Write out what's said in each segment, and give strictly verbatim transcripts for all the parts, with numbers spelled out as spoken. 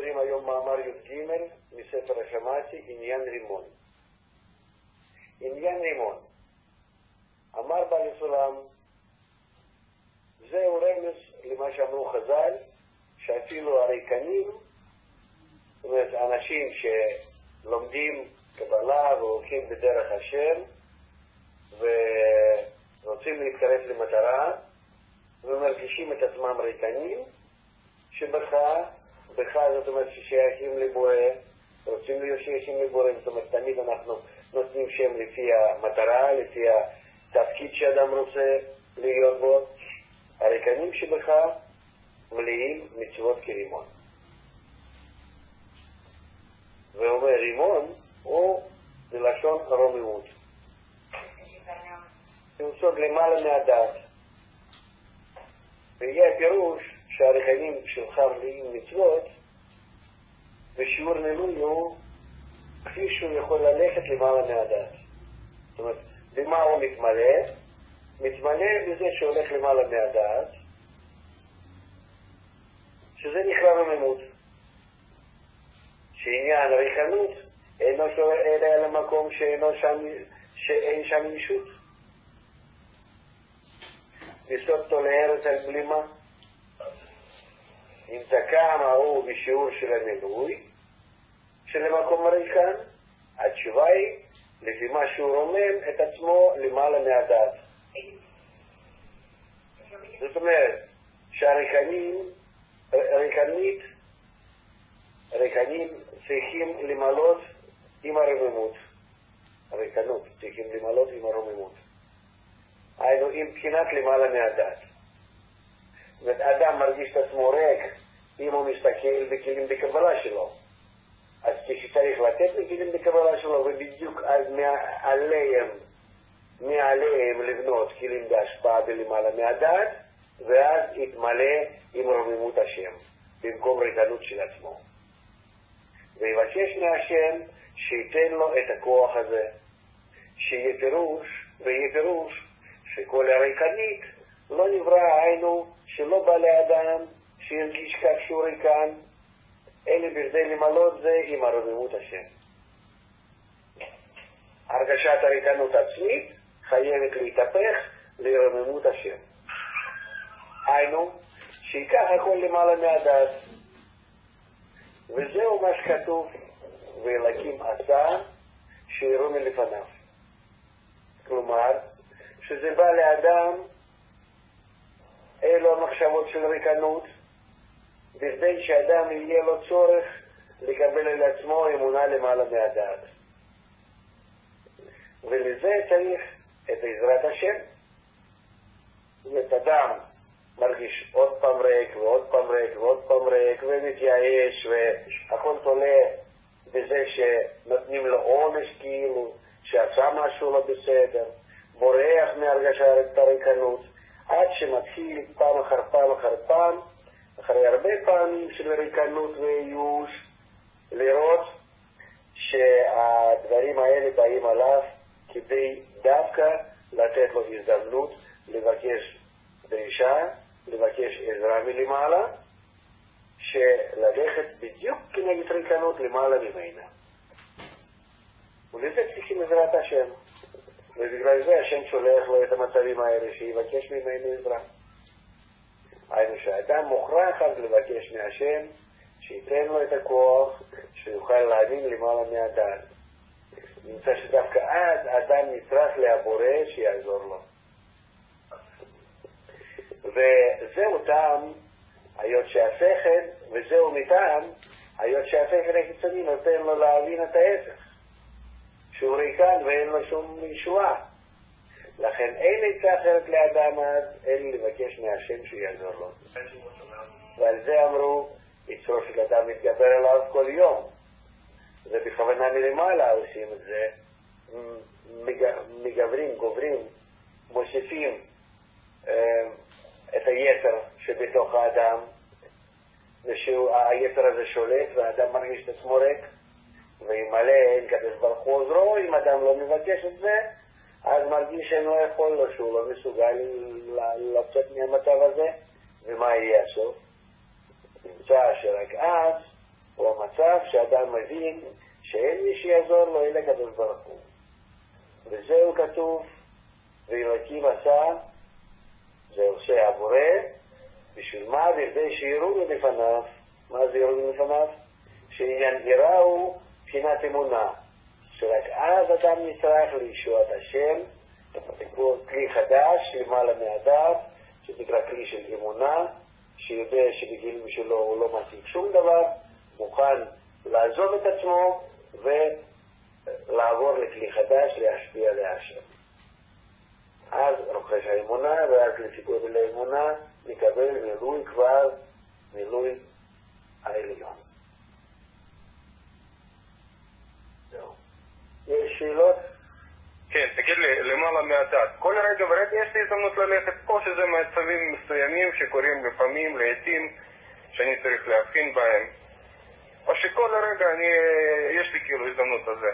קוראים היום מאמר י"ג מספר השמעתי, עניין רימון. עניין רימון. אמר בעל הסולם, זהו רמז למה שאמרו חז"ל, שאפילו הריקנים, זאת אומרת, אנשים שלומדים קבלה והולכים בדרך השם ורוצים להתקרב למטרה ומרגישים את עצמם ריקנים, שבך, בך זאת אומרת ששייכים לבורא, רוצים להיות שייכים לבורא, זאת אומרת תמיד אנחנו נותנים שם לפי המטרה, לפי התפקיד שאדם רוצה להיות בו. הריקנים שבך מלאים מצוות כרימון. ואומר רימון הוא בלשון רוממות. הוא סוד למעלה מהדעת. ויהיה הפירוש שהריקנים שלך מלאים מצוות, ושיעור מילוי הוא כפי שהוא יכול ללכת למעלה מהדעת. זאת אומרת, במה הוא מתמלא? מתמלא בזה שהולך למעלה מהדעת, שזה נקרא רוממות. שעניין הריקנות אינו שואל אלא על המקום שאינו שם, שאין שם ישות. בסוד תולערת על בלימה. אם תקע מהו בשיעור של המילוי של המקום הריקן, התשובה היא לפי מה שהוא רומם את עצמו למעלה מהדעת. זאת אומרת שהריקנים, ריקנית, ריקנים צריכים למלות עם הרוממות. הריקנות צריכים למלות עם הרוממות. היינו עם בחינת למעלה מהדעת. זאת אומרת, אדם מרגיש את עצמו ריק אם הוא מסתכל בכלים בקבלה שלו. אז כשצריך לתת לכלים בקבלה שלו, ובדיוק אז מעליהם, מעליהם לבנות כלים בהשפעה בלמעלה מהדעת, ואז יתמלא עם רוממות השם, במקום ריקנות של עצמו. ויבקש מהשם שייתן לו את הכוח הזה, שיהיה פירוש, ויהיה פירוש שכל הריקנית לא נברא, היינו שלא בא לאדם שירגיש כך שהוא ריקן, אלא בכדי למלות זה עם הרוממות השם. הרגשת הריקנות עצמית חייבת להתהפך לרוממות השם. היינו שיקח הכל למעלה מהדעת. וזהו מה שכתוב, ואלוקים עשה שיראו מלפניו. כלומר, שזה בא לאדם, אלו המחשבות של ריקנות, בכדי שאדם יהיה לו צורך לקבל על עצמו אמונה למעלה מהדעת. ולזה צריך את עזרת השם. ואת אדם מרגיש עוד פעם ריק ועוד פעם ריק ועוד פעם ריק ומתייאש, והכל תולה בזה שנותנים לו עונש כאילו שעשה משהו לא בסדר, בורח מהרגשת הריקנות, עד שמתחיל פעם אחר פעם אחר פעם, אחרי הרבה פעמים של ריקנות וייאוש, לראות שהדברים האלה באים עליו כדי דווקא לתת לו הזדמנות לבקש דרישה, לבקש עזרה מלמעלה, שללכת בדיוק כנגד ריקנות למעלה ממנה. ולזה צריכים עזרת השם. ובגלל זה השם שולח לו את המצבים האלה, שיבקש ממנו עזרה. היינו שהאדם מוכרח אז לבקש מהשם, שייתן לו את הכוח, שיוכל להבין למעלה מהדעת. נמצא שדווקא אז האדם נצטרך להבורא שיעזור לו. וזהו טעם היות שהשכל, וזהו מטעם היות שהשכל החיצוני נותן לו להבין את ההפך, שהוא ריקן ואין לו שום ישועה. לכן אין עצה אחרת לאדם אז, אין לבקש מהשם שיעזור לו. ועל זה אמרו, יצרו של אדם מתגבר עליו כל יום. זה בכוונה מלמעלה עושים את זה, מגברים, גוברים, מוסיפים את היתר שבתוך האדם, והיתר הזה שולט והאדם מרגיש את עצמו ריק, וימלא אין קדוש ברוך הוא עוזרו. אם אדם לא מבקש את זה, אז מרגיש שאינו יכול לו, שהוא לא מסוגל לצאת מהמצב הזה. ומה יהיה הסוף? נמצא שרק אז הוא המצב שאדם מבין שאין מי שיעזור לו אלא הקדוש ברוך הוא. וזהו כתוב, ואלוקים עשה, זה עושה הבורא, בשביל מה? בכדי שיראו מלפניו. מה זה יראו מלפניו? שיראו בחינת אמונה, שרק אז אדם נצטרך לישועת השם, לקרוא כלי חדש למעלה מהדעת, שנקרא כלי של אמונה, שיודע שבגילים שלו הוא לא משיג שום דבר, מוכן לעזוב את עצמו ולעבור לכלי חדש, להשפיע להשם. אז רוכש האמונה, ואז לפי גודל האמונה נקבל מילוי כבר, מילוי העליון. זהו. יש שאלות? כן, תגיד לי, למעלה מהדת, כל רגע ורגע יש לי הזדמנות ללכת, או שזה מצבים מסוימים שקורים לפעמים, לעתים, שאני צריך להבחין בהם, או שכל רגע אני, יש לי כאילו הזדמנות לזה.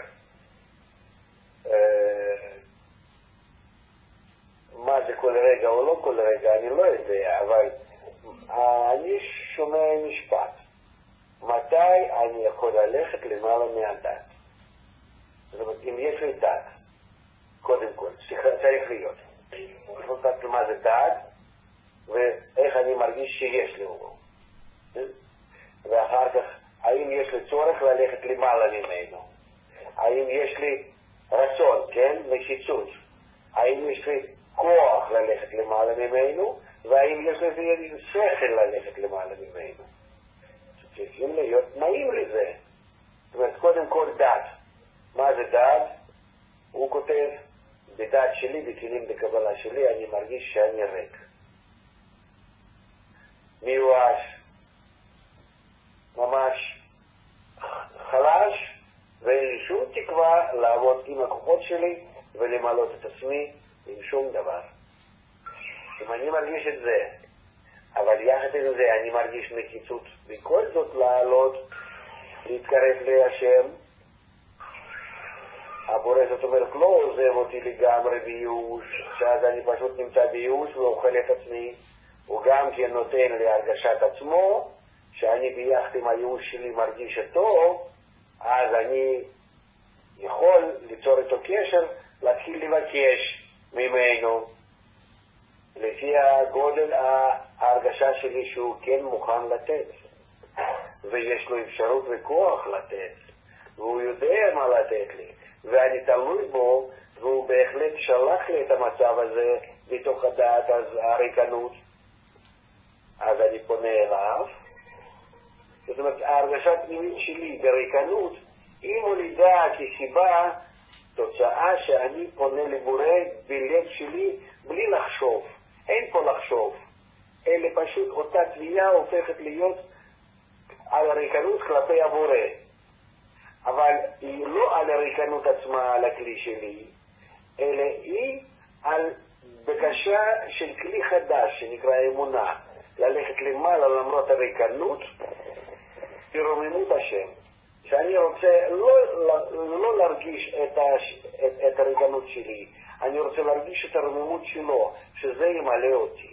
מה זה כל רגע או לא כל רגע, אני לא יודע, אבל אני שומע משפט. מתי אני יכול ללכת למעלה מהדת? זאת אומרת, אם יש לי דת, קודם כל, צריך להיות. צריך לדעת מה זה דת, ואיך אני מרגיש שיש לי אותו. ואחר כך, האם יש לי צורך ללכת למעלה ממנו? האם יש לי רצון, כן? נחיצות. האם יש לי כוח ללכת למעלה ממנו, והאם יש לי שכל ללכת למעלה ממנו? צריכים להיות תנאים לזה. זאת אומרת, קודם כל דת. מה זה דת? הוא כותב, בדת שלי, בכלים בקבלה שלי, אני מרגיש שאני ריק. מיואש, ממש חלש, ואין לי שום תקווה לעבוד עם הכוחות שלי ולמלות את עצמי עם שום דבר. אם אני מרגיש את זה, אבל יחד עם זה אני מרגיש נחיצות בכל זאת לעלות, להתקרב להשם, הבורא זאת אומרת לא עוזב אותי לגמרי בייאוש, שאז אני פשוט נמצא בייאוש ואוכל את עצמי, הוא גם כן נותן לי הרגשת עצמו, שאני ביחד עם הייאוש שלי מרגיש אותו, אז אני יכול ליצור איתו קשר, להתחיל לבקש ממנו, לפי הגודל ההרגשה שלי שהוא כן מוכן לתת, ויש לו אפשרות וכוח לתת, והוא יודע מה לתת לי, ואני תלוי בו, והוא בהחלט שלח לי את המצב הזה בתוך הדעת, אז הריקנות, אז אני פונה אליו. זאת אומרת, ההרגשת פנימית שלי בריקנות היא מולידה כסיבה תוצאה שאני פונה לבורא בלב שלי בלי לחשוב. אין פה לחשוב, אלא פשוט אותה תביעה הופכת להיות על הריקנות כלפי הבורא. אבל היא לא על הריקנות עצמה, על הכלי שלי, אלא היא על בקשה של כלי חדש שנקרא אמונה, ללכת למעלה למרות הריקנות, ברוממות השם. שאני רוצה לא, לא, לא להרגיש את, הש, את, את הריקנות שלי, אני רוצה להרגיש את הרוממות שלו, שזה ימלא אותי.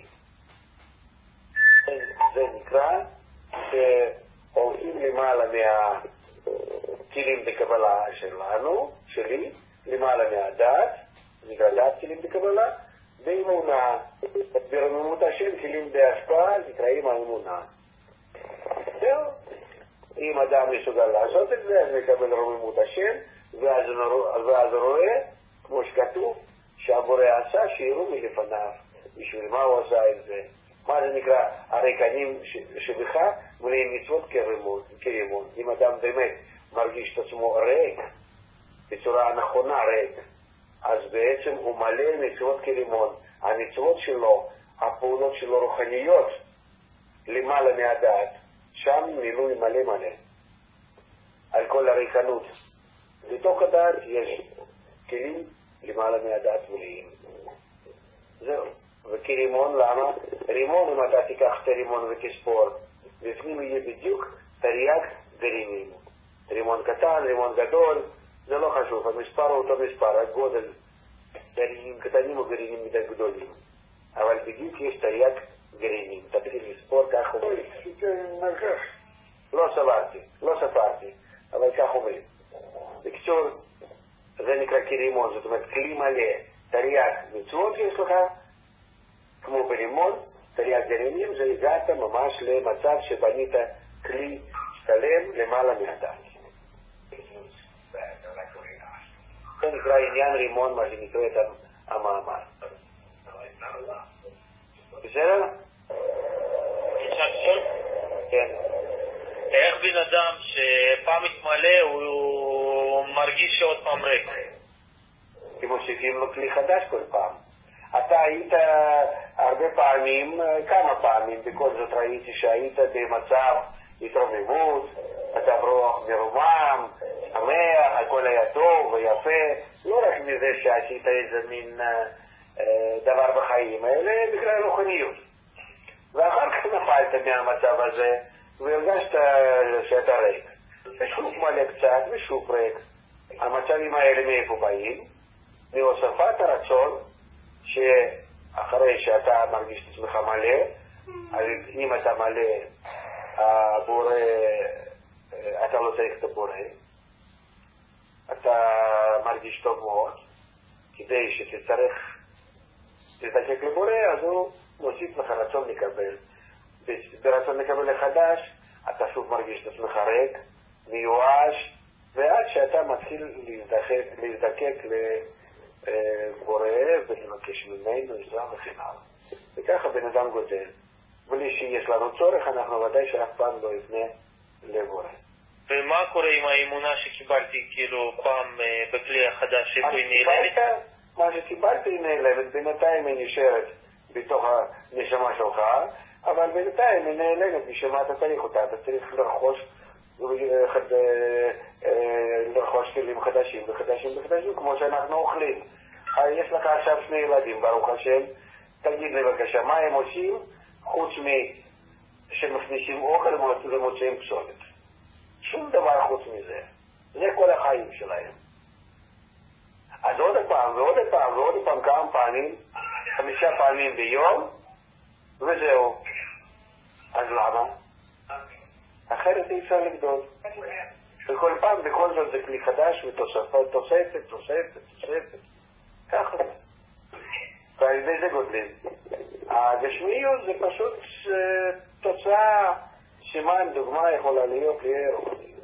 זה נקרא שהולכים למעלה מהכלים בקבלה שלנו, שלי, למעלה מהדת, נקרא דת כלים בקבלה, באמונה, ברוממות השם, כלים בהשפעה, נקראים האמונה. זהו. אם אדם מסוגל לעשות את זה, אז מקבל רוממות השם, ואז, ואז רואה, כמו שכתוב, שהבורא עשה שיראו מלפניו. בשביל מה הוא עשה את זה? מה זה נקרא? הריקנים שבך מלאים מצוות כרימון. אם אדם באמת מרגיש את עצמו ריק, בצורה נכונה ריק, אז בעצם הוא מלא מצוות כרימון. המצוות שלו, הפעולות שלו רוחניות, למעלה מהדעת, שם מילוי מלא מלא על כל הריקנות. בתוך הדעת יש כלים למעלה מהדעת מלאים. זהו. וכרימון, למה? רימון, אם אתה תיקח את הרימון ותספור, בפנים יהיה בדיוק תרי"ג גרעינים. רימון קטן, רימון גדול, זה לא חשוב, המספר הוא אותו מספר, הגודל, גרעינים קטנים או גרעינים מדי גדולים. אבל בדיוק יש תרי"ג גרעינים. תתחיל לספור כך או... לא לא סברתי, לא ספרתי. כך אומרים. בקיצור, זה נקרא כרימון, זאת אומרת, כלי מלא, תרי"ג מצוות שיש לך, כמו ברימון, תרי"ג גרעינים, זה הגעת ממש למצב שבנית כלי שלם למעלה מהדת. זה נקרא עניין רימון, מה שנקרא את המאמר. בסדר? אפשר לשאול? כן. איך בן אדם שפעם מתמלא הוא מרגיש שעוד פעם ריק? כי מוסיפים לו כלי חדש כל פעם. אתה היית הרבה פעמים, כמה פעמים, בכל זאת ראיתי שהיית במצב התרוממות, מצב רוח מרומם, שמח, הכל היה טוב ויפה, לא רק מזה שעשית איזה מין אה, דבר בחיים, אלא בגלל רוחניות. ואחר כך נפלת מהמצב הזה, והרגשת שאתה ריק. ושוב מלא קצת, ושוב ריק. המצבים האלה מאיפה באים? מהוספת הרצון, שאחרי שאתה מרגיש את עצמך מלא, אז אם אתה מלא, הבורא, אתה לא צריך את הבורא, אתה מרגיש טוב מאוד, כדי שתצטרך תזדקק לבורא, אז הוא מוסיף לך רצון לקבל. ברצון לקבל לחדש, אתה שוב מרגיש את עצמך ריק, מיואש, ועד שאתה מתחיל להזדקק, להזדקק לבורא ולבקש ממנו עזרה וכן הלאה. וככה בן אדם גודל. בלי שיש לנו צורך, אנחנו ודאי שאף פעם לא יפנה לבורא. ומה קורה עם האמונה שקיבלתי כאילו פעם בכלי החדש, איפה היא נעלמת? מה שקיבלת היא נעלמת, בינתיים היא נשארת בתוך הנשמה שלך, אבל בינתיים היא נעלמת, משמה אתה צריך אותה, אתה צריך לרכוש, לרכוש כלים חדשים וחדשים וחדשים, כמו שאנחנו אוכלים. יש לך עכשיו שני ילדים, ברוך השם, תגיד לי בבקשה, מה הם עושים חוץ שמכניסים אוכל ומוצאים פסולת? שום דבר חוץ מזה. זה כל החיים שלהם. אז עוד פעם ועוד פעם ועוד פעם כמה פעמים, חמישה פעמים ביום, וזהו. אז למה? אחרת אי אפשר לגדול. וכל פעם בכל זאת זה כלי חדש ותוספת, תוספת, תוספת, תוספת. ככה. ועל ידי זה גודלים. הגשמיות זה פשוט תוצאה, סימן, דוגמה יכולה להיות רוחניות.